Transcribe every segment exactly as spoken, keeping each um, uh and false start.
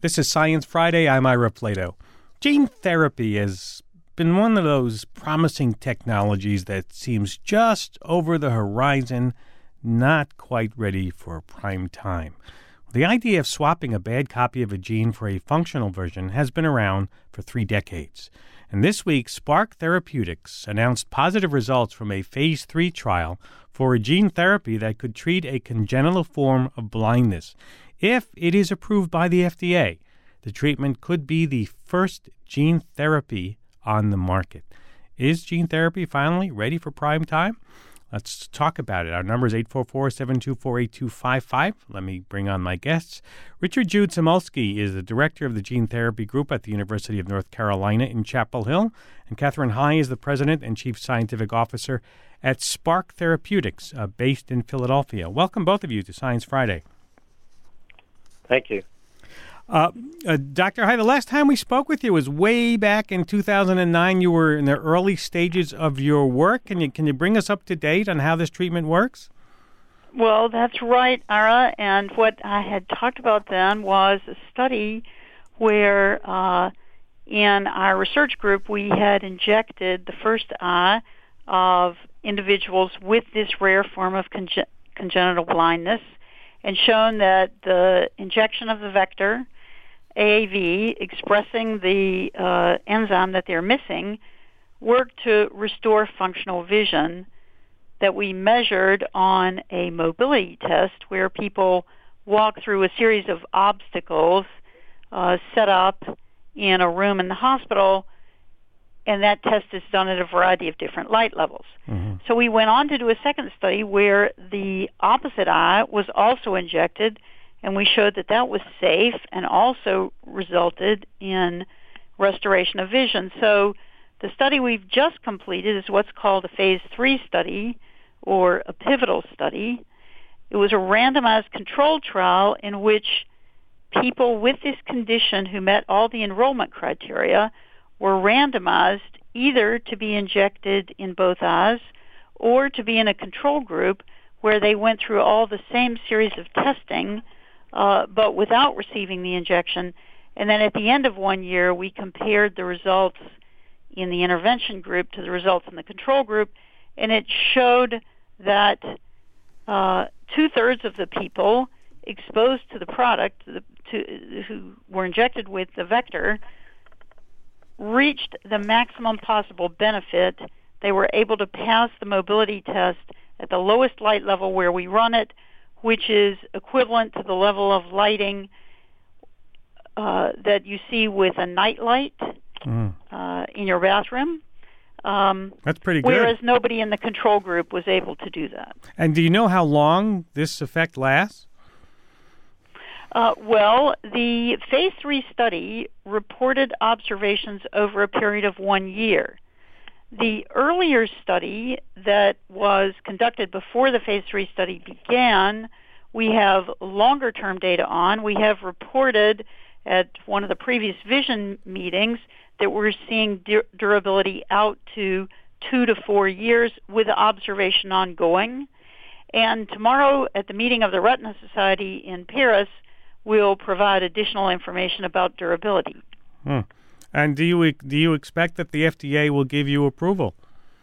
This is Science Friday. I'm Ira Plato. Gene therapy has been one of those promising technologies that seems just over the horizon, not quite ready for prime time. The idea of swapping a bad copy of a gene for a functional version has been around for three decades. And this week, Spark Therapeutics announced positive results from a phase three trial for a gene therapy that could treat a congenital form of blindness. If it is approved by the F D A, the treatment could be the first gene therapy on the market. Is gene therapy finally ready for prime time? Let's talk about it. Our number is eight four four, seven two four, eight two five five. Let me bring on my guests. Richard Jude Samulski is the director of the Gene Therapy Group at the University of North Carolina in Chapel Hill. And Catherine High is the president and chief scientific officer at Spark Therapeutics, uh, based in Philadelphia. Welcome, both of you, to Science Friday. Thank you. Uh, uh, Doctor High, the last time we spoke with you was way back in two thousand nine. You were in the early stages of your work. Can you can you bring us up to date on how this treatment works? Well, that's right, Ira. And what I had talked about then was a study where uh, in our research group we had injected the first eye of individuals with this rare form of conge- congenital blindness and shown that the injection of the vector, A A V, expressing the uh, enzyme that they're missing, worked to restore functional vision that we measured on a mobility test where people walk through a series of obstacles uh, set up in a room in the hospital, and that test is done at a variety of different light levels. Mm-hmm. So we went on to do a second study where the opposite eye was also injected, and we showed that that was safe and also resulted in restoration of vision. So the study we've just completed is what's called a phase three study, or a pivotal study. It was a randomized controlled trial in which people with this condition who met all the enrollment criteria were randomized either to be injected in both eyes or to be in a control group where they went through all the same series of testing uh, but without receiving the injection. And then at the end of one year, we compared the results in the intervention group to the results in the control group, and it showed that uh, two-thirds of the people exposed to the product the, to, who were injected with the vector reached the maximum possible benefit. They were able to pass the mobility test at the lowest light level where we run it, which is equivalent to the level of lighting uh, that you see with a night light mm. uh, in your bathroom. Um, That's pretty good. Whereas nobody in the control group was able to do that. And do you know how long this effect lasts? Uh, well, the phase three study reported observations over a period of one year. The earlier study that was conducted before the phase three study began, we have longer-term data on. We have reported at one of the previous vision meetings that we're seeing dur- durability out to two to four years with observation ongoing. And tomorrow at the meeting of the Retina Society in Paris, we'll provide additional information about durability. Hmm. And do you do you expect that the F D A will give you approval?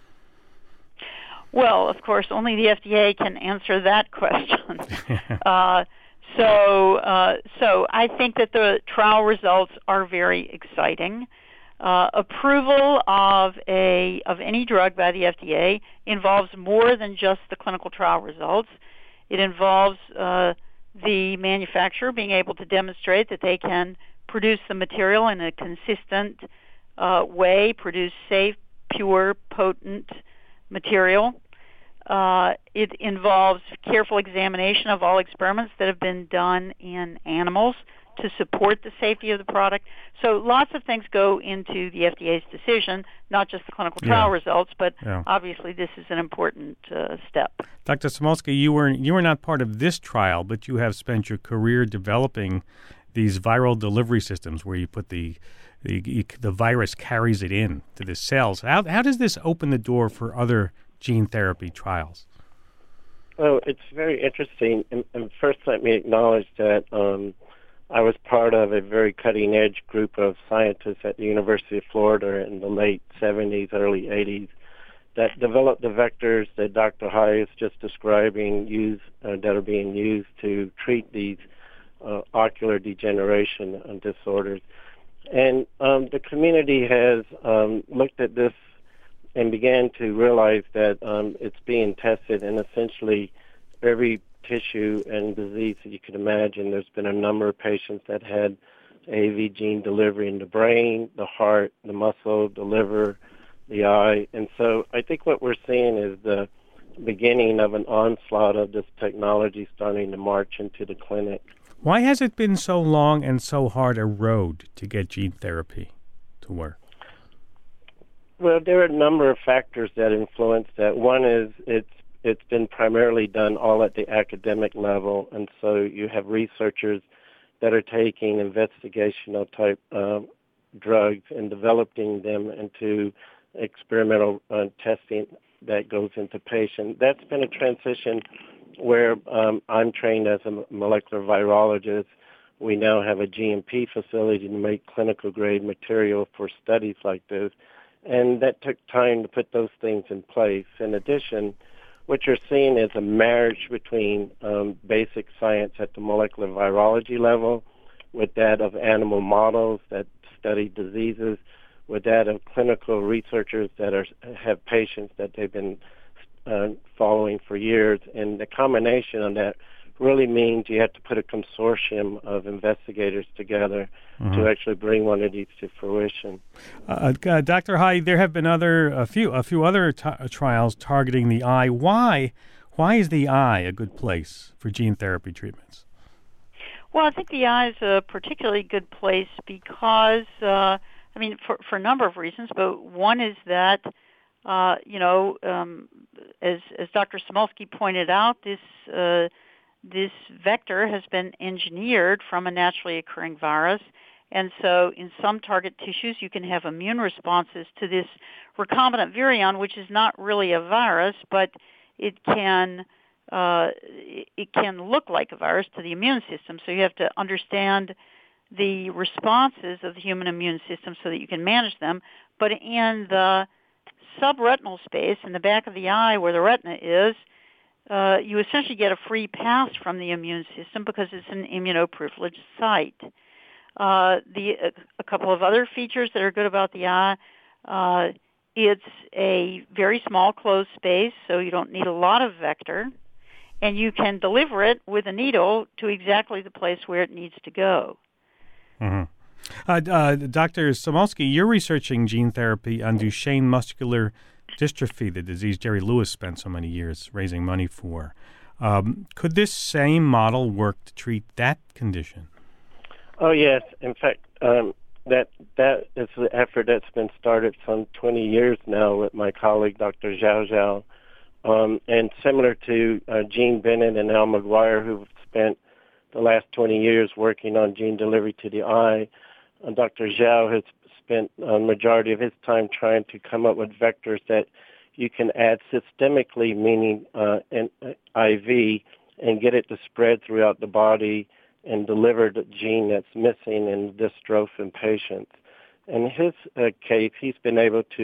Well, of course, only the F D A can answer that question. uh, so, uh, so I think that the trial results are very exciting. Uh, approval of a of any drug by the F D A involves more than just the clinical trial results. It involves uh, the manufacturer being able to demonstrate that they can produce the material in a consistent uh, way, produce safe, pure, potent material. Uh, it involves careful examination of all experiments that have been done in animals to support the safety of the product. So lots of things go into the F D A's decision, not just the clinical trial yeah. results, but yeah. obviously this is an important uh, step. Doctor Samulski, you were you were not part of this trial, but you have spent your career developing these viral delivery systems where you put the the, the virus carries it in to the cells. How how does this open the door for other gene therapy trials? Well, it's very interesting. And, and first, let me acknowledge that um, I was part of a very cutting-edge group of scientists at the University of Florida in the late seventies, early eighties, that developed the vectors that Doctor Hai is just describing, use, uh, that are being used to treat these uh, ocular degeneration uh, disorders. And um, the community has um, looked at this and began to realize that um, it's being tested in essentially every tissue and disease that you could imagine. There's been a number of patients that had A A V gene delivery in the brain, the heart, the muscle, the liver, the eye. And so I think what we're seeing is the beginning of an onslaught of this technology starting to march into the clinic. Why has it been so long and so hard a road to get gene therapy to work? Well, there are a number of factors that influence that. One is it's it's been primarily done all at the academic level, and so you have researchers that are taking investigational type uh, drugs and developing them into experimental uh, testing that goes into patients. That's been a transition where um, I'm trained as a molecular virologist. We now have a G M P facility to make clinical grade material for studies like this. And that took time to put those things in place. In addition, what you're seeing is a marriage between um, basic science at the molecular virology level with that of animal models that study diseases, with that of clinical researchers that are have patients that they've been uh, following for years. And the combination of that really means you have to put a consortium of investigators together mm-hmm. to actually bring one of these to fruition. Uh, uh, Doctor Hai, there have been other a few a few other t- trials targeting the eye. Why why is the eye a good place for gene therapy treatments? Well, I think the eye is a particularly good place because, uh, I mean, for, for a number of reasons, but one is that, uh, you know, um, as as Doctor Samulski pointed out, this uh, This vector has been engineered from a naturally occurring virus, and so in some target tissues you can have immune responses to this recombinant virion, which is not really a virus, but it can uh, it can look like a virus to the immune system. So you have to understand the responses of the human immune system so that you can manage them. But in the subretinal space, in the back of the eye where the retina is, Uh, you essentially get a free pass from the immune system because it's an immunoprivileged site. Uh, the a, a couple of other features that are good about the eye, uh, it's a very small closed space, so you don't need a lot of vector, and you can deliver it with a needle to exactly the place where it needs to go. Mm-hmm. Uh, uh, Doctor Samulski, you're researching gene therapy on Duchenne muscular dystrophy, the disease Jerry Lewis spent so many years raising money for. Um, could this same model work to treat that condition? Oh, yes. In fact, um, that that is the effort that's been started some twenty years now with my colleague, Doctor Zhao Zhao. Um, and similar to uh, Gene Bennett and Al McGuire, who've spent the last twenty years working on gene delivery to the eye, uh, Doctor Zhao has spent a majority of his time trying to come up with vectors that you can add systemically, meaning uh, an I V, and get it to spread throughout the body and deliver the gene that's missing in dystrophin patients. In his uh, case, he's been able to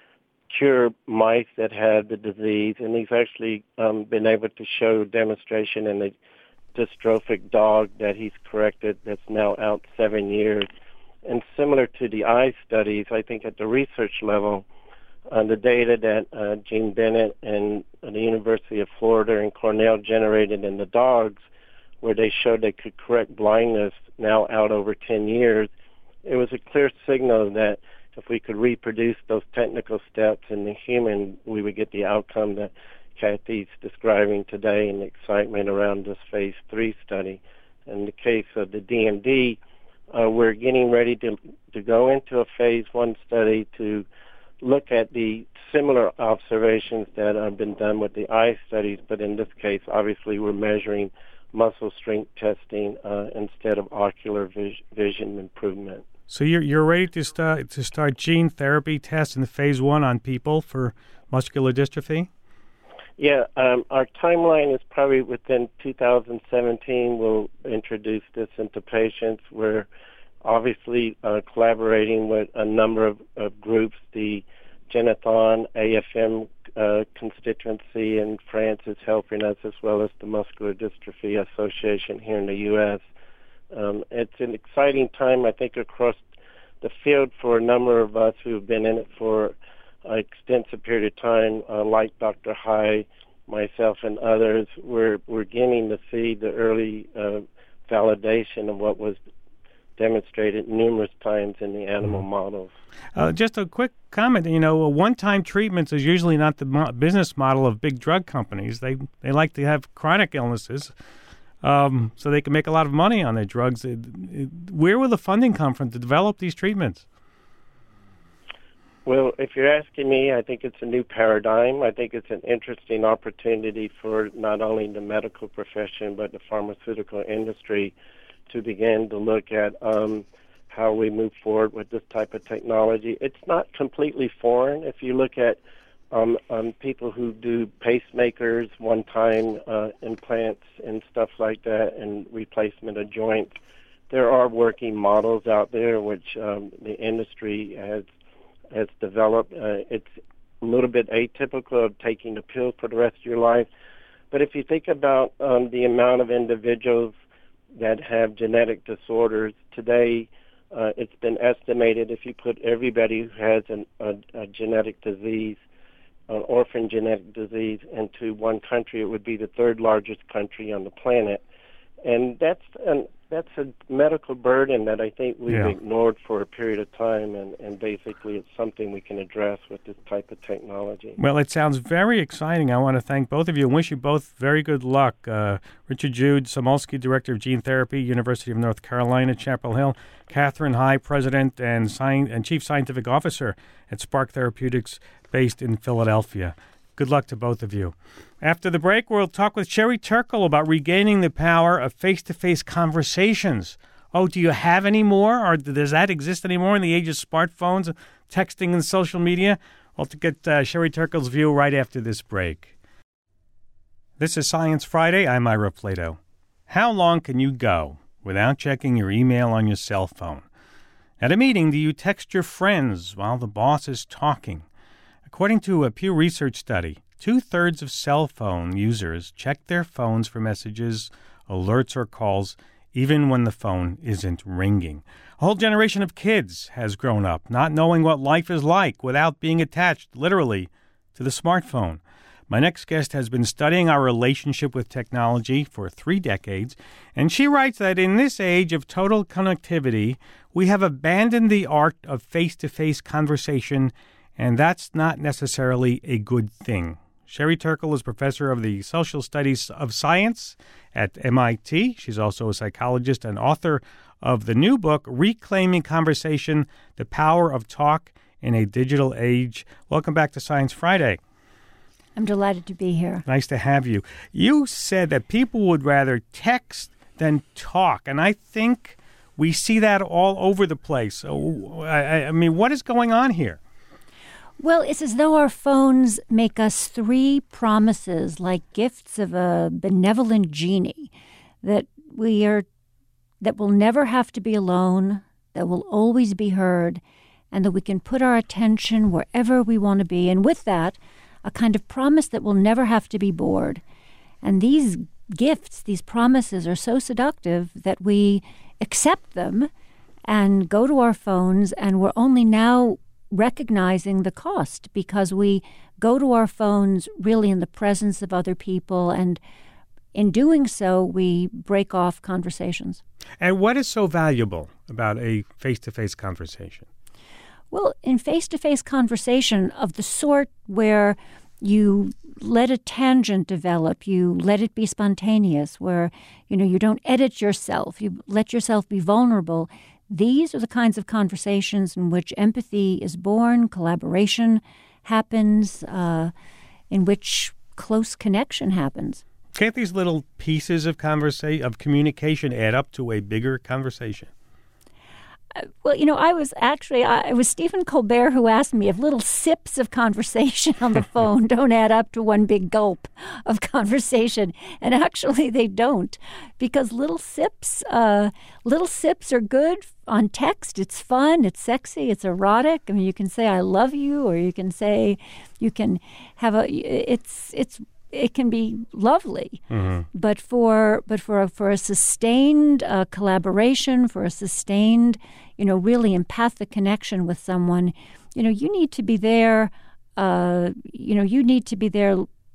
cure mice that had the disease, and he's actually um, been able to show demonstration in a dystrophic dog that he's corrected that's now out seven years. And similar to the eye studies, I think at the research level, uh, the data that uh, Gene Bennett and uh, the University of Florida and Cornell generated in the dogs, where they showed they could correct blindness now out over ten years, it was a clear signal that if we could reproduce those technical steps in the human, we would get the outcome that Kathy's describing today and the excitement around this phase three study. In the case of the D M D, Uh, we're getting ready to to go into a phase one study to look at the similar observations that have been done with the eye studies, but in this case, obviously, we're measuring muscle strength testing uh, instead of ocular vis- vision improvement. So you're you're ready to start to start gene therapy tests in phase one on people for muscular dystrophy? Yeah, um, our timeline is probably within two thousand seventeen. We'll introduce this into patients. We're obviously uh, collaborating with a number of, of groups. The Genathon A F M uh, constituency in France is helping us, as well as the Muscular Dystrophy Association here in the U S. Um, it's an exciting time, I think, across the field for a number of us who have been in it for an extensive period of time, uh, like Doctor Hai, myself, and others. We're, we're beginning to see the early uh, validation of what was demonstrated numerous times in the animal models. Uh, just a quick comment. You know, one-time treatments is usually not the mo- business model of big drug companies. They they like to have chronic illnesses, um, so they can make a lot of money on their drugs. It, it, where will the funding come from to develop these treatments? Well, if you're asking me, I think it's a new paradigm. I think it's an interesting opportunity for not only the medical profession but the pharmaceutical industry to begin to look at um, how we move forward with this type of technology. It's not completely foreign. If you look at um, um, people who do pacemakers, one-time uh, implants and stuff like that, and replacement of joints, there are working models out there which um, the industry has has developed. Uh, it's a little bit atypical of taking a pill for the rest of your life. But if you think about um, the amount of individuals that have genetic disorders today, uh, it's been estimated if you put everybody who has an, a, a genetic disease, an orphan genetic disease, into one country, it would be the third largest country on the planet. And that's an, that's a medical burden that I think we've Yeah. ignored for a period of time, and, and basically it's something we can address with this type of technology. Well, it sounds very exciting. I want to thank both of you and wish you both very good luck. Uh, Richard Jude Samolsky, Director of Gene Therapy, University of North Carolina, Chapel Hill. Catherine Hai, President and, Sci- and Chief Scientific Officer at Spark Therapeutics, based in Philadelphia. Good luck to both of you. After the break, we'll talk with Sherry Turkle about regaining the power of face-to-face conversations. Oh, do you have any more, or does that exist anymore in the age of smartphones, texting, and social media? Well, to get uh, Sherry Turkle's view right after this break. This is Science Friday. I'm Ira Plato. How long can you go without checking your email on your cell phone? At a meeting, do you text your friends while the boss is talking? According to a Pew Research study, two-thirds of cell phone users check their phones for messages, alerts, or calls, even when the phone isn't ringing. A whole generation of kids has grown up not knowing what life is like without being attached, literally, to the smartphone. My next guest has been studying our relationship with technology for three decades, and she writes that in this age of total connectivity, we have abandoned the art of face-to-face conversation, and that's not necessarily a good thing. Sherry Turkle is professor of the Social Studies of Science at M I T. She's also a psychologist and author of the new book, Reclaiming Conversation, The Power of Talk in a Digital Age. Welcome back to Science Friday. I'm delighted to be here. Nice to have you. You said that people would rather text than talk, and I think we see that all over the place. So, I, I mean, what is going on here? Well, it's as though our phones make us three promises, like gifts of a benevolent genie, that we are, that we'll never have to be alone, that we'll always be heard, and that we can put our attention wherever we want to be. And with that, a kind of promise that we'll never have to be bored. And these gifts, these promises, are so seductive that we accept them and go to our phones, and we're only now recognizing the cost because we go to our phones really in the presence of other people, and in doing so, we break off conversations. And what is so valuable about a face-to-face conversation? Well, in face-to-face conversation of the sort where you let a tangent develop, you let it be spontaneous, where, you know, you don't edit yourself, you let yourself be vulnerable. These are the kinds of conversations in which empathy is born, collaboration happens, uh, in which close connection happens. Can't these little pieces of conversa- of communication add up to a bigger conversation? Well, you know, I was actually, I, it was Stephen Colbert who asked me if little sips of conversation on the phone don't add up to one big gulp of conversation. And actually they don't, because little sips, uh, little sips are good on text. It's fun, it's sexy, it's erotic. I mean, you can say, I love you, or you can say, you can have a, it's, it's, it can be lovely, mm-hmm. but for but for a, for a sustained uh, collaboration, for a sustained, you know, really empathic connection with someone, you know, you need to be there. Uh, you know, you need to be there,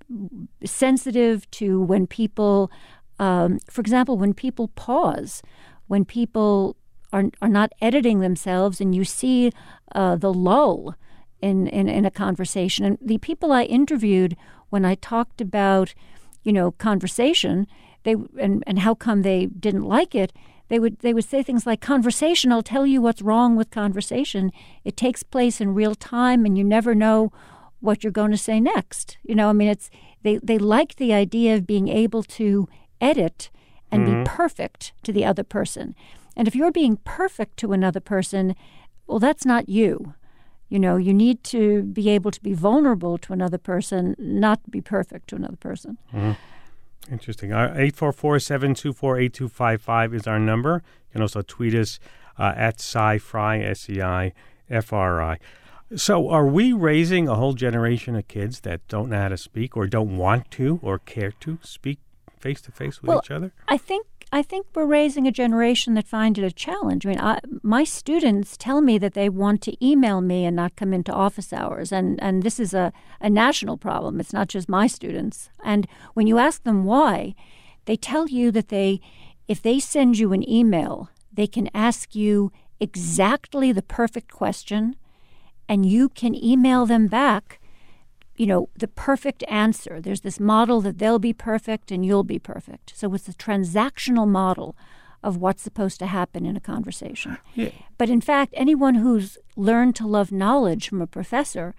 sensitive to when people, um, for example, when people pause, when people are are not editing themselves, and you see uh, the lull in, in in a conversation. And the people I interviewed, when I talked about, you know, conversation, they and, and how come they didn't like it, they would they would say things like, conversation, I'll tell you what's wrong with conversation. It takes place in real time, and you never know what you're going to say next. You know, I mean, it's they, they like the idea of being able to edit and mm-hmm. be perfect to the other person. And if you're being perfect to another person, well, that's not you. You know, you need to be able to be vulnerable to another person, not be perfect to another person. Mm-hmm. Interesting. eight four four, seven two four, eight two five five is our number. You can also tweet us uh, at SciFri, S E I F R I. So are we raising a whole generation of kids that don't know how to speak, or don't want to, or care to speak face-to-face with well, each other? I think I think we're raising a generation that find it a challenge. I mean, I, my students tell me that they want to email me and not come into office hours, and, and this is a, a national problem. It's not just my students. And when you ask them why, they tell you that they, if they send you an email, they can ask you exactly the perfect question, and you can email them back, you know, the perfect answer. There's this model that they'll be perfect and you'll be perfect. So it's a transactional model of what's supposed to happen in a conversation. Yeah. But in fact, anyone who's learned to love knowledge from a professor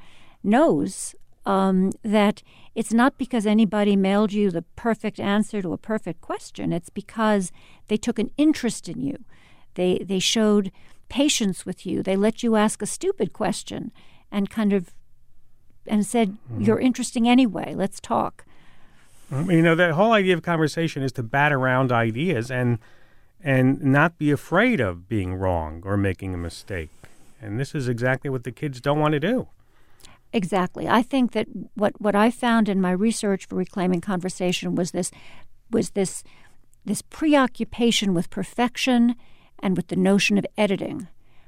knows um, that it's not because anybody mailed you the perfect answer to a perfect question. It's because they took an interest in you. They they showed patience with you. They let you ask a stupid question and kind of and said, mm-hmm. you're interesting anyway, let's talk. You know, the whole idea of conversation is to bat around ideas and and not be afraid of being wrong or making a mistake. And this is exactly what the kids don't want to do. Exactly. I think that what, what I found in my research for Reclaiming Conversation was this was this this preoccupation with perfection and with the notion of editing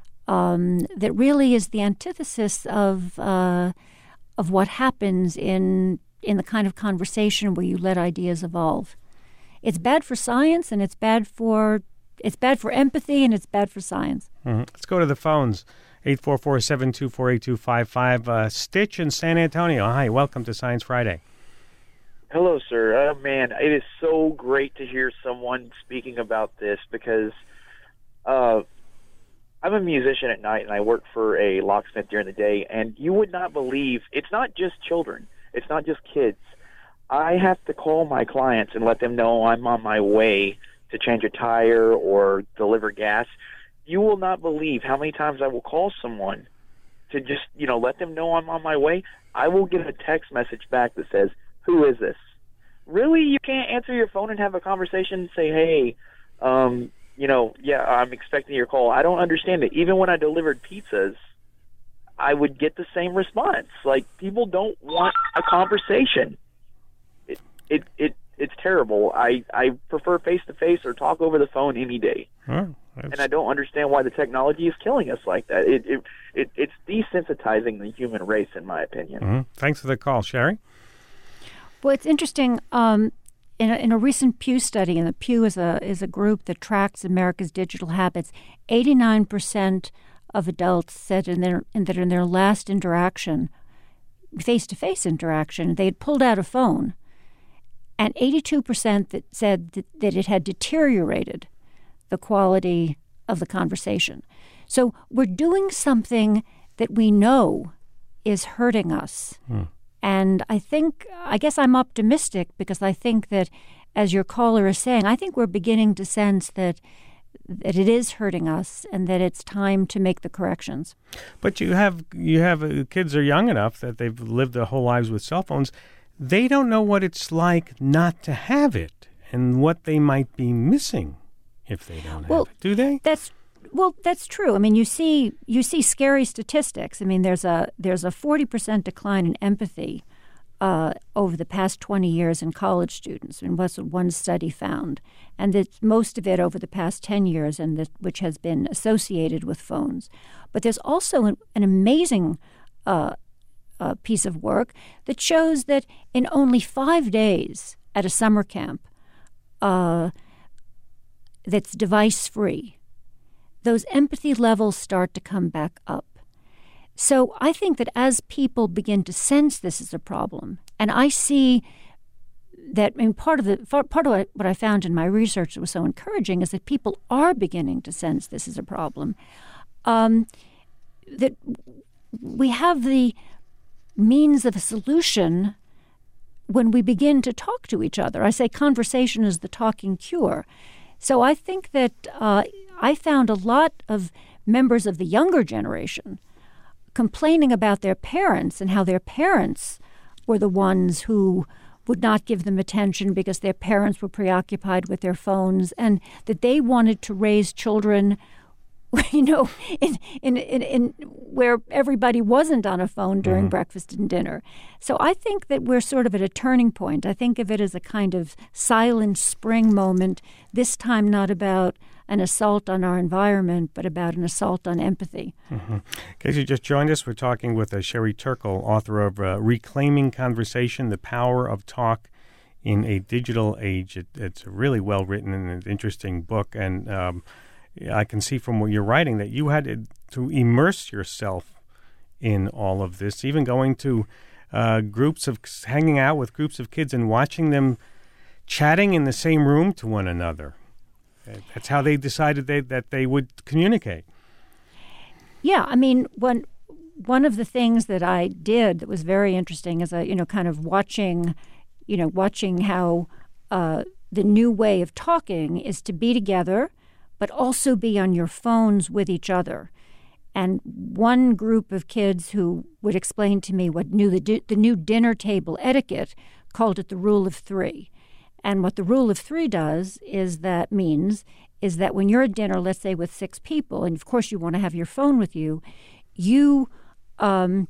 um, that really is the antithesis of uh, of what happens in in the kind of conversation where you let ideas evolve. It's bad for science, and it's bad for it's bad for empathy, and it's bad for science. Mm-hmm. Let's go to the phones. eight four four, seven two four, eight two five five. Uh, Stitch in San Antonio. Hi, welcome to Science Friday. Hello, sir. Uh, man, it is so great to hear someone speaking about this because uh, I'm a musician at night, and I work for a locksmith during the day, and you would not believe, it's not just children. It's not just kids. I have to call my clients and let them know I'm on my way to change a tire or deliver gas. You will not believe how many times I will call someone to just, you know, let them know I'm on my way. I will get a text message back that says, who is this? Really? You can't answer your phone and have a conversation and say, hey, um, you know, yeah, I'm expecting your call. I don't understand it. Even when I delivered pizzas, I would get the same response. Like, people don't want a conversation. It it, it it's terrible. I, I prefer face-to-face or talk over the phone any day. Huh, and I don't understand why the technology is killing us like that. It it, it It's desensitizing the human race, in my opinion. Mm-hmm. Thanks for the call. Sherry? Well, it's interesting. Um, in, a, in a recent Pew study, and the Pew is a is a group that tracks America's digital habits, eighty-nine percent of adults said in their in that in their last interaction, face-to-face interaction, they had pulled out a phone, and eighty-two percent that said that, that it had deteriorated the quality of the conversation. So we're doing something that we know is hurting us. Hmm. And I think, I guess I'm optimistic because I think that, as your caller is saying, I think we're beginning to sense that that it is hurting us and that it's time to make the corrections. But you have you have uh, kids are young enough that they've lived their whole lives with cell phones. They don't know what it's like not to have it and what they might be missing if they don't well, have it. Do they? That's well, that's true. I mean, you see you see scary statistics. I mean, there's a there's a forty percent decline in empathy Uh, over the past twenty years in college students, and what's what one study found, and that most of it over the past ten years, and that which has been associated with phones. But there's also an, an amazing uh, uh, piece of work that shows that in only five days at a summer camp uh, that's device-free, those empathy levels start to come back up. So I think that as people begin to sense this is a problem, and I see that, I mean, part of the part of what I found in my research that was so encouraging is that people are beginning to sense this is a problem. Um, that we have the means of a solution when we begin to talk to each other. I say conversation is the talking cure. So I think that uh, I found a lot of members of the younger generation complaining about their parents and how their parents were the ones who would not give them attention because their parents were preoccupied with their phones, and that they wanted to raise children, you know, in in, in, in where everybody wasn't on a phone during mm-hmm. breakfast and dinner. So I think that we're sort of at a turning point. I think of it as a kind of silent spring moment, this time not about an assault on our environment, but about an assault on empathy. Mm-hmm. In case you just joined us, we're talking with uh, Sherry Turkle, author of uh, Reclaiming Conversation, The Power of Talk in a Digital Age. It, it's a really well-written and interesting book, and um, I can see from what you're writing that you had to, to immerse yourself in all of this, even going to uh, groups of, hanging out with groups of kids and watching them chatting in the same room to one another. That's how they decided they, that they would communicate. Yeah, I mean, one one of the things that I did that was very interesting is, a, you know, kind of watching, you know, watching how uh, the new way of talking is to be together, but also be on your phones with each other. And one group of kids who would explain to me what knew the the new dinner table etiquette called it the rule of three. And what the rule of three does is that means is that when you're at dinner, let's say with six people, and of course you want to have your phone with you, you um,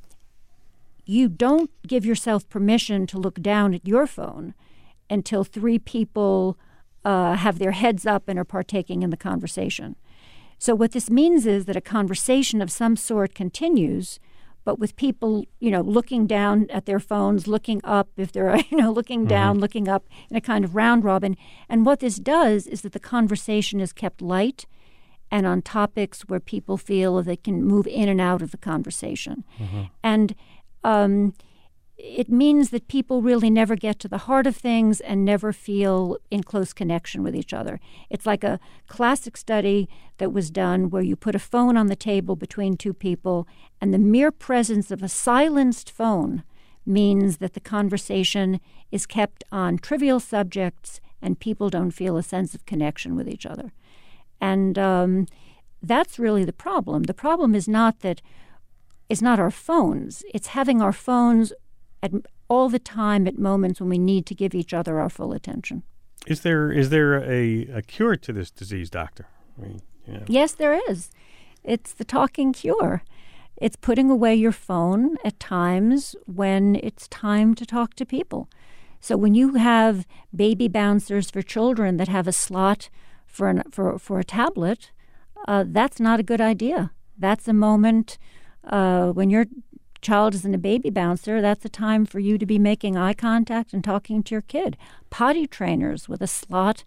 you don't give yourself permission to look down at your phone until three people uh, have their heads up and are partaking in the conversation. So what this means is that a conversation of some sort continues, but with people, you know, looking down at their phones, looking up if they're, you know, looking mm-hmm. down, looking up in a kind of round robin. And what this does is that the conversation is kept light and on topics where people feel they can move in and out of the conversation. Mm-hmm. And um, it means that people really never get to the heart of things and never feel in close connection with each other. It's like a classic study that was done where you put a phone on the table between two people, and the mere presence of a silenced phone means that the conversation is kept on trivial subjects and people don't feel a sense of connection with each other. And um, that's really the problem. The problem is not that it's not our phones. It's having our phones at all the time at moments when we need to give each other our full attention. Is there is there a, a cure to this disease, doctor? I mean, you know. Yes, there is. It's the talking cure. It's putting away your phone at times when it's time to talk to people. So when you have baby bouncers for children that have a slot for an, for for a tablet, uh, that's not a good idea. That's a moment uh, when your child is in a baby bouncer. That's a time for you to be making eye contact and talking to your kid. Potty trainers with a slot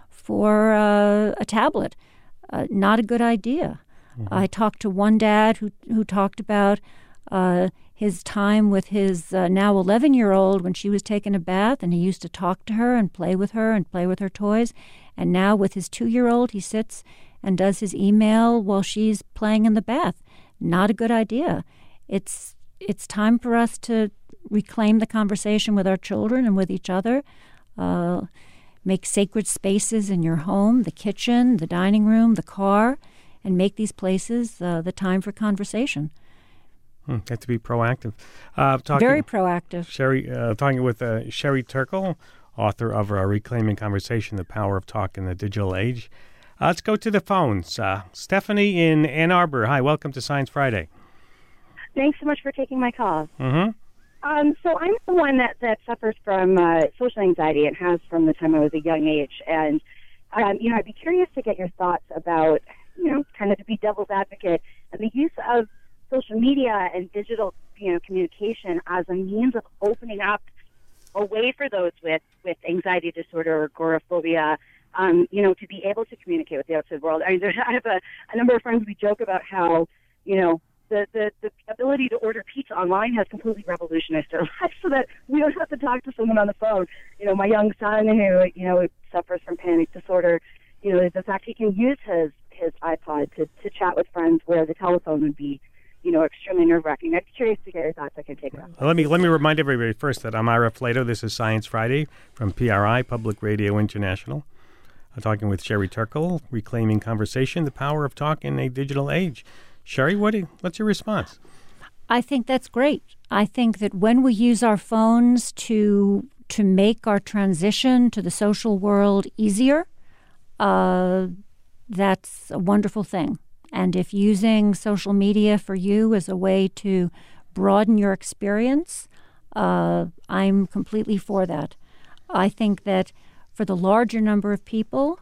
for uh, a tablet, uh, not a good idea. Mm-hmm. I talked to one dad who who talked about uh, his time with his uh, now eleven-year-old when she was taking a bath, and he used to talk to her and play with her and play with her toys. And now with his two-year-old, he sits and does his email while she's playing in the bath. Not a good idea. It's it's time for us to reclaim the conversation with our children and with each other. Uh, make sacred spaces in your home, the kitchen, the dining room, the car, and make these places uh, the time for conversation. Hmm, have to be proactive. Uh, talking, Very proactive. Sherry, uh, talking with uh, Sherry Turkle, author of uh, Reclaiming Conversation, The Power of Talk in the Digital Age. Uh, let's go to the phones. Uh, Stephanie in Ann Arbor. Hi, welcome to Science Friday. Thanks so much for taking my call. Mm-hmm. Um, so I'm someone that, that suffers from uh, social anxiety and has from the time I was a young age. And, um, you know, I'd be curious to get your thoughts about, you know, kind of to be devil's advocate and the use of social media and digital, you know, communication as a means of opening up a way for those with, with anxiety disorder or agoraphobia, um, you know, to be able to communicate with the outside world. I mean, there's, I have a, a number of friends, we joke about how, you know, the, the, the ability to order pizza online has completely revolutionized their lives so that we don't have to talk to someone on the phone. You know, my young son who, you know, suffers from panic disorder, you know, the fact he can use his, his iPod to, to chat with friends where the telephone would be, you know, extremely nerve-wracking. I'm curious to get your thoughts. I can take that. Well, let me let me remind everybody first that I'm Ira Flato. This is Science Friday from P R I, Public Radio International. I'm talking with Sherry Turkle, Reclaiming Conversation, The Power of Talk in a Digital Age. Sherry, what do you, what's your response? I think that's great. I think that when we use our phones to to make our transition to the social world easier, uh, that's a wonderful thing. And if using social media for you is a way to broaden your experience, uh, I'm completely for that. I think that for the larger number of people,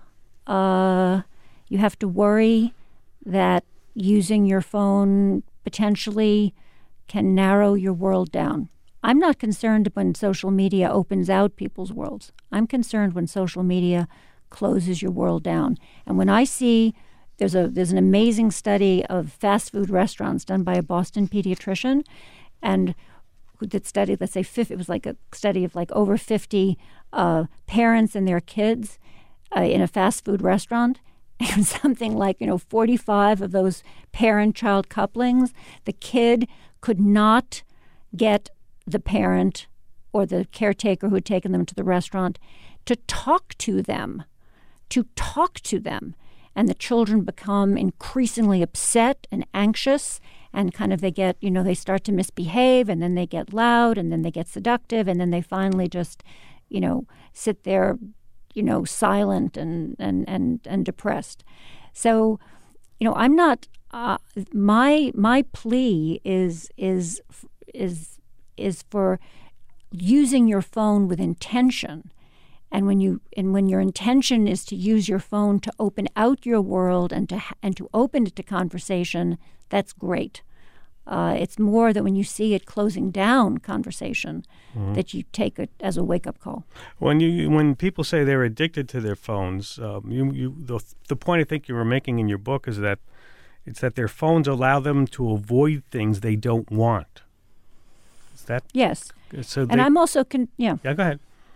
uh, you have to worry that using your phone potentially can narrow your world down. I'm not concerned when social media opens out people's worlds. I'm concerned when social media closes your world down. And when I see There's a there's an amazing study of fast food restaurants done by a Boston pediatrician, and who did study, let's say, fifty, it was like a study of like over fifty uh, parents and their kids uh, in a fast food restaurant. And something like, you know, forty-five of those parent-child couplings, the kid could not get the parent or the caretaker who had taken them to the restaurant to talk to them, to talk to them. And the children become increasingly upset and anxious, and kind of they get, you know, they start to misbehave, and then they get loud, and then they get seductive, and then they finally just, you know, sit there, you know, silent and and and, and depressed. So, you know, I'm not. Uh, my my plea is is is is for using your phone with intention. And when you and when your intention is to use your phone to open out your world and to and to open it to conversation, that's great. Uh, it's more that when you see it closing down conversation, mm-hmm. that you take it as a wake up call. When you when people say they're addicted to their phones, um, you you the the point I think you were making in your book is that it's that their phones allow them to avoid things they don't want. Is that yes? So they, and I'm also con- yeah yeah go ahead.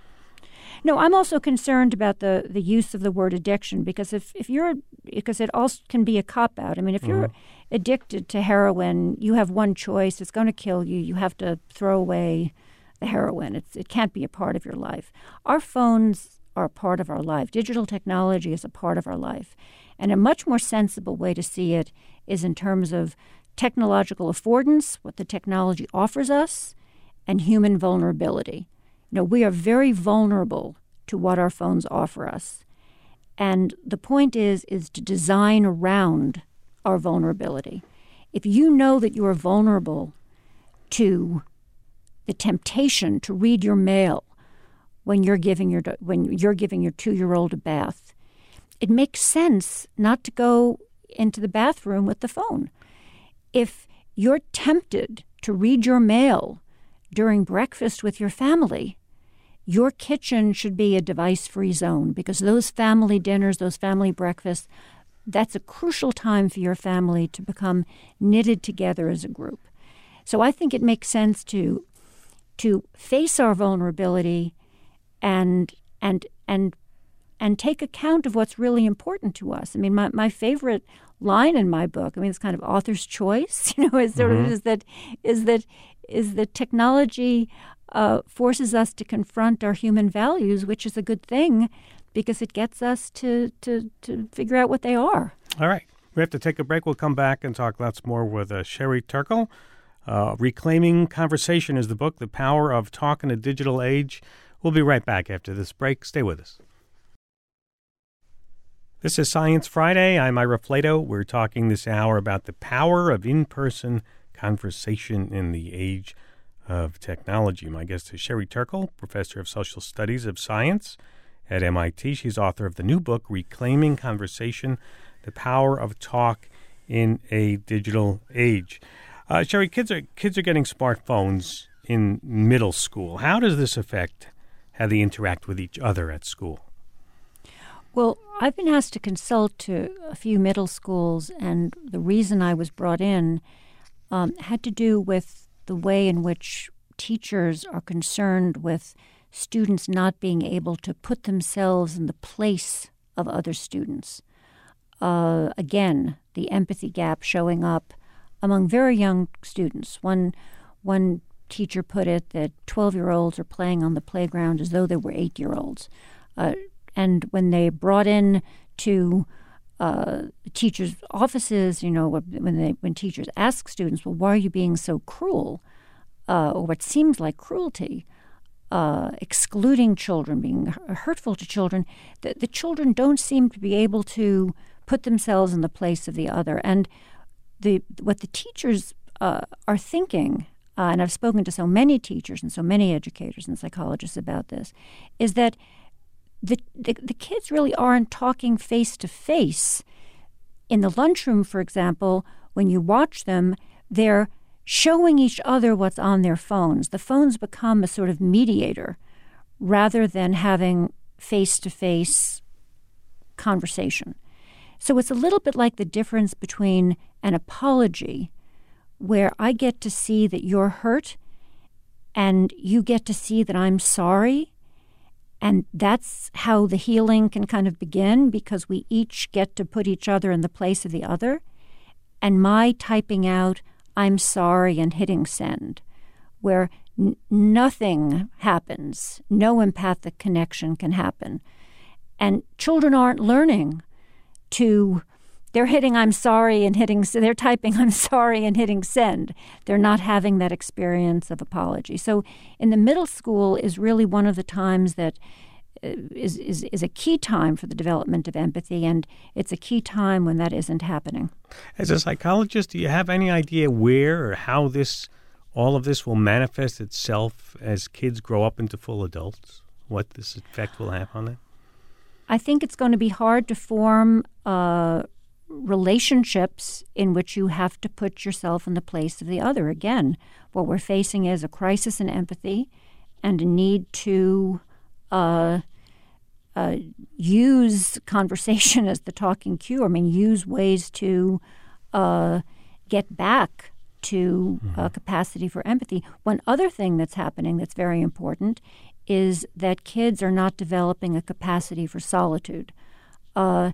No, I'm also concerned about the, the use of the word addiction because if, if you're because it also can be a cop out. I mean, if mm-hmm. you're addicted to heroin, you have one choice: it's going to kill you. You have to throw away the heroin. It's it can't be a part of your life. Our phones are a part of our life. Digital technology is a part of our life, and a much more sensible way to see it is in terms of technological affordance, what the technology offers us, and human vulnerability. You know, we are very vulnerable to what our phones offer us. And the point is, is to design around our vulnerability. If you know that you are vulnerable to the temptation to read your mail when you're giving your when you're giving your two-year-old a bath, it makes sense not to go into the bathroom with the phone. If you're tempted to read your mail during breakfast with your family, your kitchen should be a device-free zone because those family dinners, those family breakfasts, that's a crucial time for your family to become knitted together as a group. So I think it makes sense to to face our vulnerability and and and and take account of what's really important to us. I mean, my, my favorite line in my book, I mean, it's kind of author's choice, you know, is sort mm-hmm. of is that is that is that technology uh, forces us to confront our human values, which is a good thing because it gets us to, to, to figure out what they are. All right. We have to take a break. We'll come back and talk lots more with uh, Sherry Turkle. Uh, Reclaiming Conversation is the book, The Power of Talk in a Digital Age. We'll be right back after this break. Stay with us. This is Science Friday. I'm Ira Flatow. We're talking this hour about the power of in-person conversation in the age of technology. My guest is Sherry Turkle, Professor of Social Studies of Science at M I T. She's author of the new book, Reclaiming Conversation, The Power of Talk in a Digital Age. Uh, Sherry, kids are kids are getting smartphones in middle school. How does this affect how they interact with each other at school? Well, I've been asked to consult to a few middle schools, and the reason I was brought in um, had to do with the way in which teachers are concerned with students not being able to put themselves in the place of other students. Uh, again, the empathy gap showing up among very young students. One, one teacher put it that twelve-year-olds are playing on the playground as though they were eight-year-olds. Uh, And when they brought in to uh, teachers' offices, you know, when they when teachers ask students, well, why are you being so cruel, uh, or what seems like cruelty, uh, excluding children, being hurtful to children, the, the children don't seem to be able to put themselves in the place of the other. And the what the teachers uh, are thinking, uh, and I've spoken to so many teachers and so many educators and psychologists about this, is that The, the the kids really aren't talking face to face. In the lunchroom, for example, when you watch them, they're showing each other what's on their phones. The phones become a sort of mediator rather than having face-to-face conversation. So it's a little bit like the difference between an apology, where I get to see that you're hurt and you get to see that I'm sorry. And that's how the healing can kind of begin, because we each get to put each other in the place of the other. And my typing out, I'm sorry, and hitting send, where n- nothing happens, no empathic connection can happen. And children aren't learning to, they're hitting I'm sorry and hitting, they're typing I'm sorry and hitting send. They're not having that experience of apology. So in the middle school is really one of the times that is, is, is a key time for the development of empathy, and it's a key time when that isn't happening. As a psychologist, do you have any idea where or how this, all of this will manifest itself as kids grow up into full adults? What this effect will have on them? I think it's going to be hard to form uh, relationships in which you have to put yourself in the place of the other. Again, what we're facing is a crisis in empathy and a need to uh, uh, use conversation as the talking cue. I mean, use ways to uh, get back to uh, capacity for empathy. One other thing that's happening that's very important is that kids are not developing a capacity for solitude. Uh,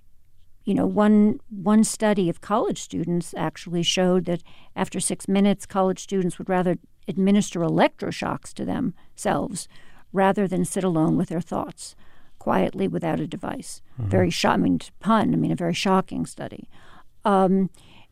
you know, one one study of college students actually showed that after six minutes, college students would rather administer electroshocks to themselves rather than sit alone with their thoughts, quietly without a device. Mm-hmm. Very shocking, I mean, pun, I mean, a very shocking study. Um,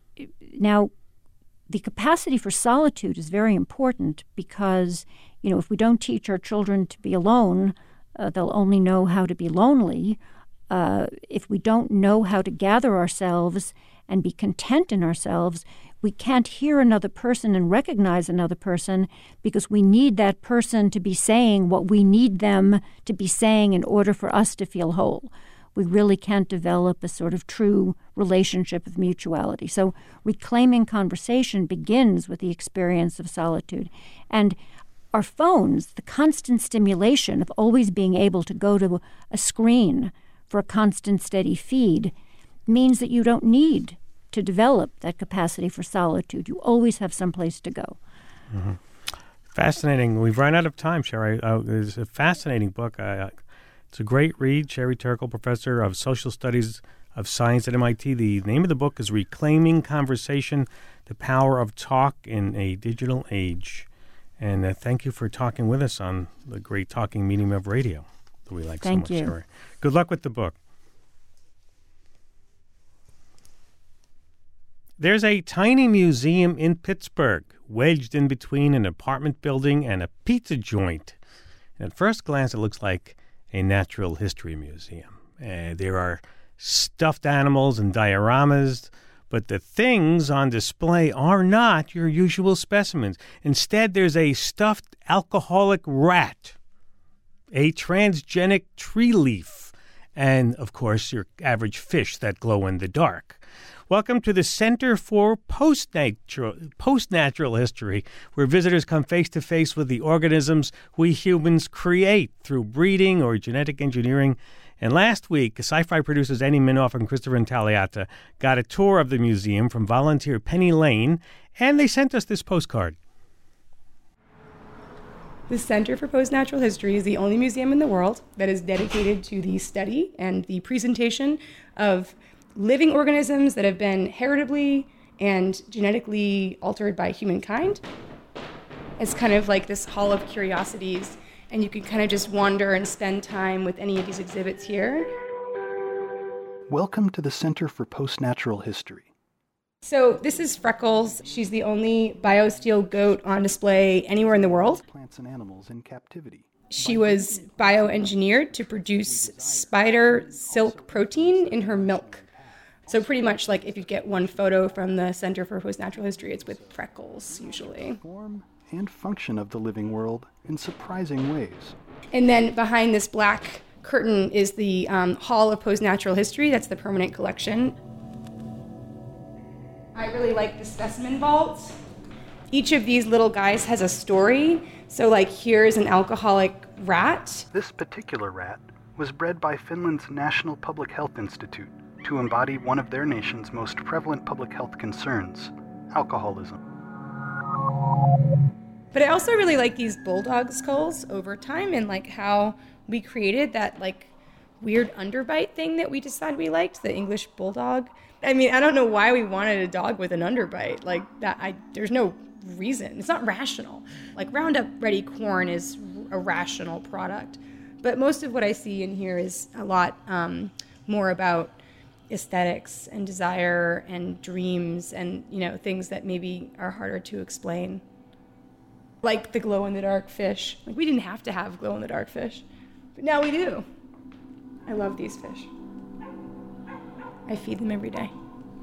now, the capacity for solitude is very important because, you know, if we don't teach our children to be alone, uh, they'll only know how to be lonely. Uh, if we don't know how to gather ourselves and be content in ourselves, we can't hear another person and recognize another person because we need that person to be saying what we need them to be saying in order for us to feel whole. We really can't develop a sort of true relationship of mutuality. So reclaiming conversation begins with the experience of solitude. And our phones, the constant stimulation of always being able to go to a screen for a constant, steady feed means that you don't need to develop that capacity for solitude. You always have someplace to go. Mm-hmm. Fascinating. We've run out of time, Sherry. Uh, it's a fascinating book. I, I, it's a great read. Sherry Turkle, Professor of Social Studies of Science at M I T. The name of the book is Reclaiming Conversation, The Power of Talk in a Digital Age. And uh, thank you for talking with us on the great talking medium of radio that we like Thank so much. you. Sure. Good luck with the book. There's a tiny museum in Pittsburgh, wedged in between an apartment building and a pizza joint. And at first glance, it looks like a natural history museum. Uh, there are stuffed animals and dioramas, but the things on display are not your usual specimens. Instead, there's a stuffed alcoholic rat, a transgenic tree leaf, and, of course, your average fish that glow in the dark. Welcome to the Center for Post-Natural, Post-Natural History, where visitors come face-to-face with the organisms we humans create through breeding or genetic engineering. And last week, Sci-Fi producers Annie Minoff and Christopher Intagliata got a tour of the museum from volunteer Penny Lane, and they sent us this postcard. The Center for Post-Natural History is the only museum in the world that is dedicated to the study and the presentation of living organisms that have been heritably and genetically altered by humankind. It's kind of like this hall of curiosities, and you can kind of just wander and spend time with any of these exhibits here. Welcome to the Center for Post-Natural History. So this is Freckles. She's the only biosteel goat on display anywhere in the world. Plants and animals in captivity. She was bioengineered to produce spider silk protein in her milk. So pretty much like if you get one photo from the Center for Post-Natural History, it's with Freckles usually. Form and function of the living world in surprising ways. And then behind this black curtain is the um, Hall of Post-Natural History. That's the permanent collection. I really like the specimen vault. Each of these little guys has a story. So like here's an alcoholic rat. This particular rat was bred by Finland's National Public Health Institute to embody one of their nation's most prevalent public health concerns, alcoholism. But I also really like these bulldog skulls over time and like how we created that like weird underbite thing that we decided we liked, the English bulldog. I mean, I don't know why we wanted a dog with an underbite. Like that, I there's no reason. It's not rational. Like Roundup Ready corn is a rational product. But most of what I see in here is a lot um, more about aesthetics and desire and dreams and, you know, things that maybe are harder to explain. Like the glow-in-the-dark fish. Like we didn't have to have glow-in-the-dark fish, but now we do. I love these fish. I feed them every day.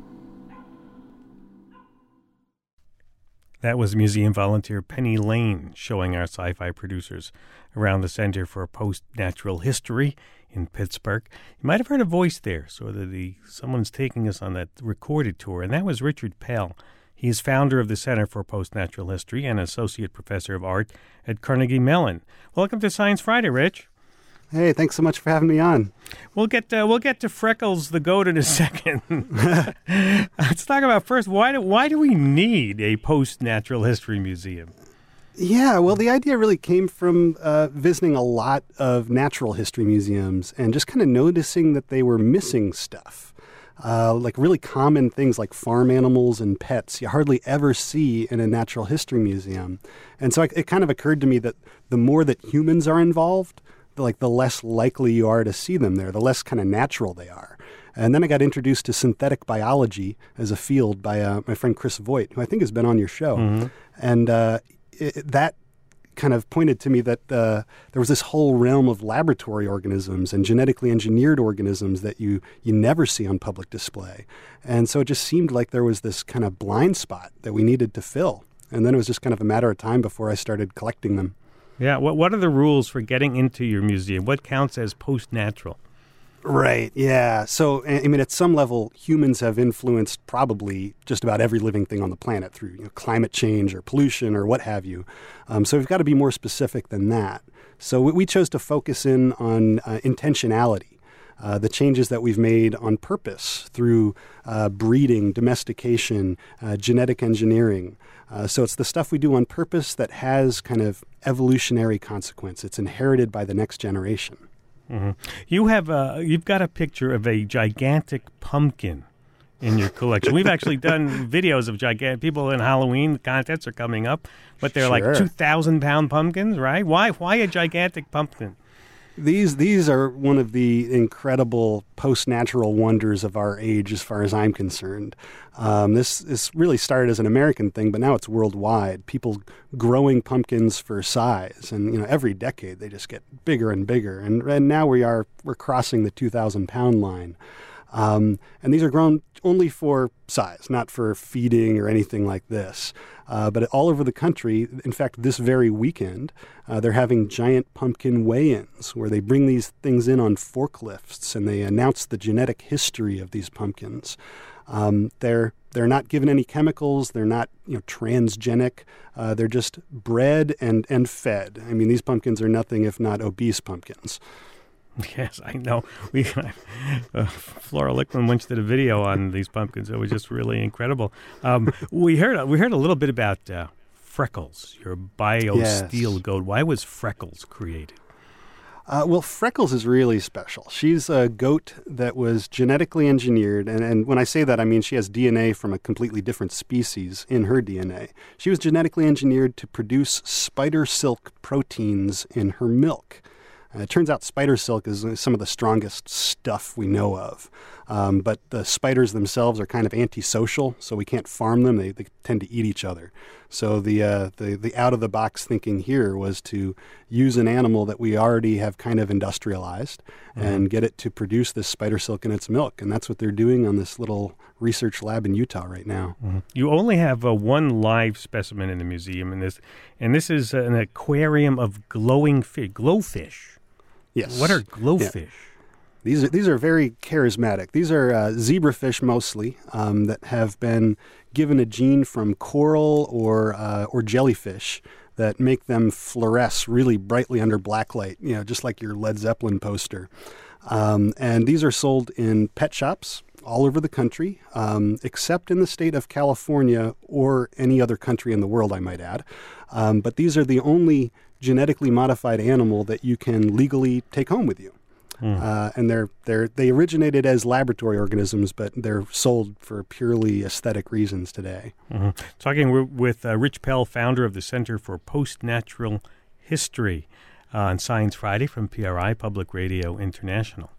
That was museum volunteer Penny Lane showing our sci-fi producers around the Center for Post-Natural History in Pittsburgh. You might have heard a voice there, so that the someone's taking us on that recorded tour, and that was Richard Pell. He is founder of the Center for Post-Natural History and associate professor of art at Carnegie Mellon. Welcome to Science Friday, Rich. Hey, thanks so much for having me on. We'll get uh, we'll get to Freckles the goat in a second. Let's talk about first why do why do we need a post-natural history museum? Yeah, well, the idea really came from uh, visiting a lot of natural history museums and just kind of noticing that they were missing stuff. Uh, like really common things like farm animals and pets you hardly ever see in a natural history museum. And so it, it kind of occurred to me that the more that humans are involved, the, like the less likely you are to see them there, the less kind of natural they are. And then I got introduced to synthetic biology as a field by uh, my friend Chris Voigt, who I think has been on your show. Mm-hmm. And uh, it, that kind of pointed to me that uh, there was this whole realm of laboratory organisms and genetically engineered organisms that you, you never see on public display. And so it just seemed like there was this kind of blind spot that we needed to fill. And then it was just kind of a matter of time before I started collecting them. Yeah. What, what are the rules for getting into your museum? What counts as post-natural? Right, yeah. So, I mean, at some level, humans have influenced probably just about every living thing on the planet through you know, climate change or pollution or what have you. Um, so we've got to be more specific than that. So we chose to focus in on uh, intentionality, uh, the changes that we've made on purpose through uh, breeding, domestication, uh, genetic engineering. Uh, so it's the stuff we do on purpose that has kind of evolutionary consequence. It's inherited by the next generation. Mm-hmm. You have a, you've got a picture of a gigantic pumpkin in your collection. We've actually done videos of gigantic people in Halloween contests are coming up, but they're Sure. like two thousand pound pumpkins, right? Why Why a gigantic pumpkin? These these are one of the incredible post-natural wonders of our age, as far as I'm concerned. Um, this this really started as an American thing, but now it's worldwide. People growing pumpkins for size, and you know, every decade they just get bigger and bigger. And and now we are we're crossing the two thousand pound line. Um, and these are grown only for size, not for feeding or anything like this. Uh, but all over the country, in fact, this very weekend, uh, they're having giant pumpkin weigh-ins where they bring these things in on forklifts and they announce the genetic history of these pumpkins. Um, they're they're not given any chemicals. They're not you know transgenic. Uh, they're just bred and and fed. I mean, these pumpkins are nothing if not obese pumpkins. Yes, I know. We uh, Flora Lickman once did a video on these pumpkins. It was just really incredible. Um, we heard we heard a little bit about uh, Freckles, your bio-steel Yes. goat. Why was Freckles created? Uh, well, Freckles is really special. She's a goat that was genetically engineered, and, and when I say that, I mean she has D N A from a completely different species in her D N A. She was genetically engineered to produce spider silk proteins in her milk. Uh, it turns out spider silk is some of the strongest stuff we know of. Um, but the spiders themselves are kind of antisocial, so we can't farm them. They, they tend to eat each other. So the, uh, the, the out-of-the-box thinking here was to use an animal that we already have kind of industrialized mm-hmm. and get it to produce this spider silk in its milk. And that's what they're doing on this little research lab in Utah right now. Mm-hmm. You only have uh, one live specimen in the museum, in this, and this is an aquarium of glowing fish, glowfish. Yes. What are glowfish? Yeah. These are these are very charismatic. These are uh, zebrafish mostly um, that have been given a gene from coral or uh, or jellyfish that make them fluoresce really brightly under blacklight. You know, just like your Led Zeppelin poster. Um, and these are sold in pet shops all over the country, um, except in the state of California or any other country in the world, I might add. Um, but these are the only genetically modified animal that you can legally take home with you. Mm. Uh, and they're they're they originated as laboratory organisms, but they're sold for purely aesthetic reasons today. Mm-hmm. Talking with uh, Rich Pell, founder of the Center for Post-Natural History, uh, on Science Friday from P R I, Public Radio International.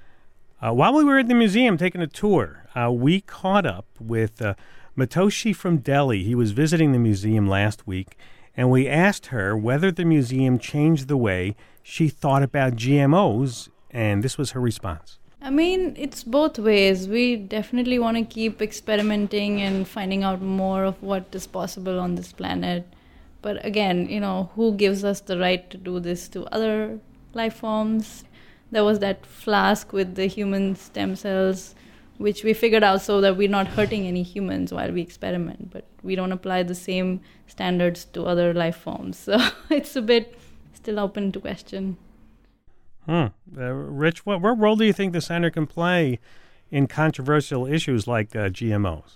Uh, while we were at the museum taking a tour, uh, we caught up with uh, Matoshi from Delhi. He was visiting the museum last week, and we asked her whether the museum changed the way she thought about G M Os, and this was her response. I mean, it's both ways. We definitely want to keep experimenting and finding out more of what is possible on this planet. But again, you know, who gives us the right to do this to other life forms? There was that flask with the human stem cells, which we figured out so that we're not hurting any humans while we experiment, but we don't apply the same standards to other life forms. So it's a bit still open to question. Hmm. Uh, Rich, what, what role do you think the center can play in controversial issues like uh, G M Os?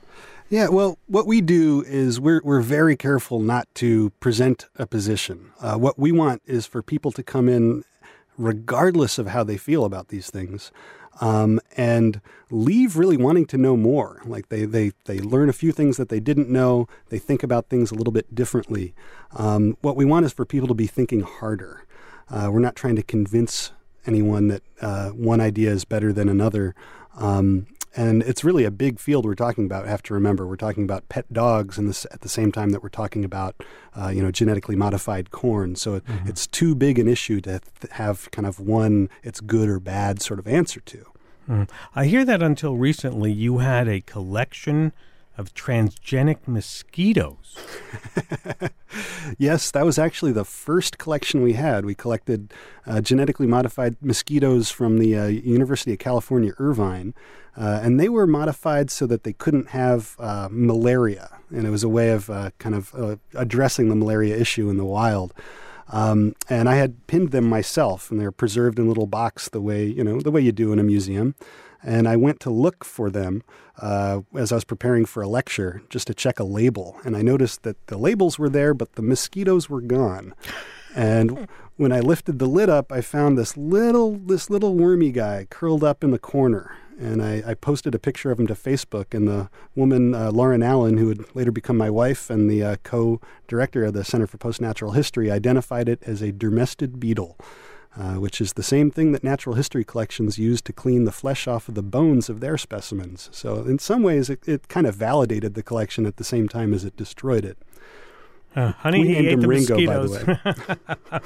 Yeah, well, what we do is we're we're very careful not to present a position. Uh, what we want is for people to come in regardless of how they feel about these things, um, and leave really wanting to know more. Like they, they, they learn a few things that they didn't know. They think about things a little bit differently. Um, what we want is for people to be thinking harder. Uh, we're not trying to convince anyone that uh, one idea is better than another. Um, and it's really a big field we're talking about. I have to remember, we're talking about pet dogs in this, at the same time that we're talking about, uh, you know, genetically modified corn. So it, mm-hmm. it's too big an issue to th- have kind of one it's good or bad sort of answer to. Mm. I hear that until recently you had a collection of transgenic mosquitoes. Yes, that was actually the first collection we had. We collected uh, genetically modified mosquitoes from the uh, University of California, Irvine, uh, and they were modified so that they couldn't have uh, malaria, and it was a way of uh, kind of uh, addressing the malaria issue in the wild. Um, and I had pinned them myself, and they're preserved in a little box the way, you know, the way you do in a museum. And I went to look for them uh, as I was preparing for a lecture just to check a label. And I noticed that the labels were there, but the mosquitoes were gone. And when I lifted the lid up, I found this little this little wormy guy curled up in the corner. And I, I posted a picture of him to Facebook, and the woman, uh, Lauren Allen, who would later become my wife and the uh, co-director of the Center for Postnatural History, identified it as a dermestid beetle, uh, which is the same thing that natural history collections use to clean the flesh off of the bones of their specimens. So in some ways, it, it kind of validated the collection at the same time as it destroyed it. Uh, honey, we he named ate him the Ringo, mosquitoes. by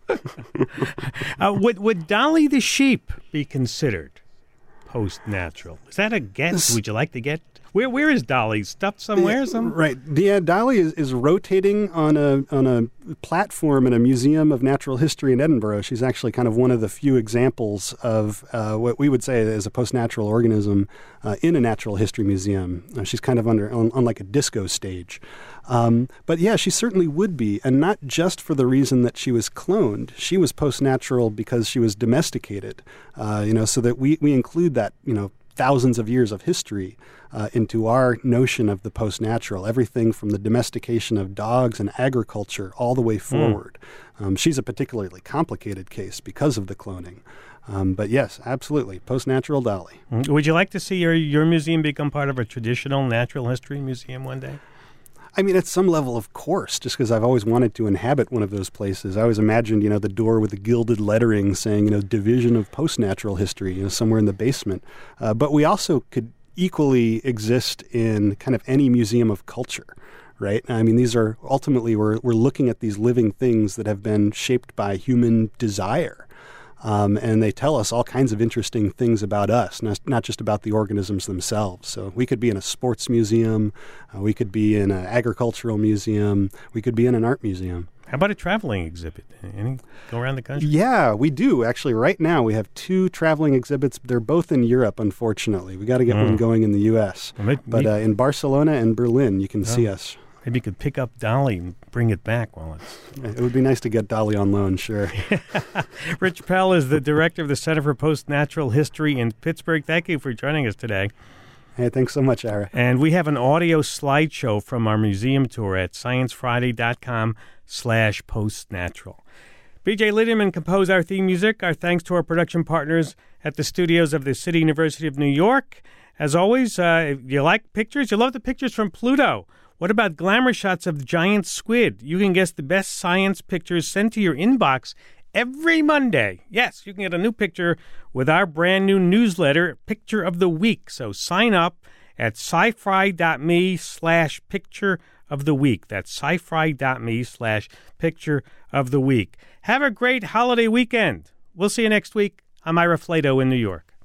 the way. uh, would, would Dolly the sheep be considered post-natural? Is that a guess? Would you like to get? Where Where is Dolly? Stuffed somewhere? Some? Right. Yeah, Dolly is, is rotating on a on a platform in a museum of natural history in Edinburgh. She's actually kind of one of the few examples of uh, what we would say is a post-natural organism uh, in a natural history museum. Uh, she's kind of under on, on like a disco stage. Um, but yeah, she certainly would be, and not just for the reason that she was cloned. She was post-natural because she was domesticated, uh, you know, so that we, we include that, you know, thousands of years of history uh, into our notion of the post-natural, everything from the domestication of dogs and agriculture all the way forward. Mm. Um, she's a particularly complicated case because of the cloning. Um, but yes, absolutely, post-natural Dolly. Would you like to see your, your museum become part of a traditional natural history museum one day? I mean, at some level, of course, just because I've always wanted to inhabit one of those places. I always imagined, you know, the door with the gilded lettering saying, you know, Division of Post-Natural History, you know, somewhere in the basement. Uh, but we also could equally exist in kind of any museum of culture, right? I mean, these are ultimately, we're, we're looking at these living things that have been shaped by human desire. Um, and they tell us all kinds of interesting things about us, not, not just about the organisms themselves. So we could be in a sports museum, uh, we could be in an agricultural museum, we could be in an art museum. How about a traveling exhibit? Any go around the country? Yeah, we do. Actually, right now we have two traveling exhibits. They're both in Europe, unfortunately. We got to get mm. one going in the U S Well, maybe, but uh, in Barcelona and Berlin, you can oh. see us. Maybe you could pick up Dolly and bring it back while it's... It would be nice to get Dolly on loan, sure. Rich Pell is the director of the Center for Post-Natural History in Pittsburgh. Thank you for joining us today. Hey, thanks so much, Ira. And we have an audio slideshow from our museum tour at sciencefriday.com slash postnatural. B J Lindemann composed our theme music. Our thanks to our production partners at the studios of the City University of New York. As always, uh, if you like pictures, you love the pictures from Pluto. What about glamour shots of giant squid? You can guess the best science pictures sent to your inbox every Monday. Yes, you can get a new picture with our brand new newsletter, Picture of the Week. So sign up at scifri.me slash picture of the week. That's scifri.me slash picture of the week. Have a great holiday weekend. We'll see you next week. I'm Ira Flato in New York.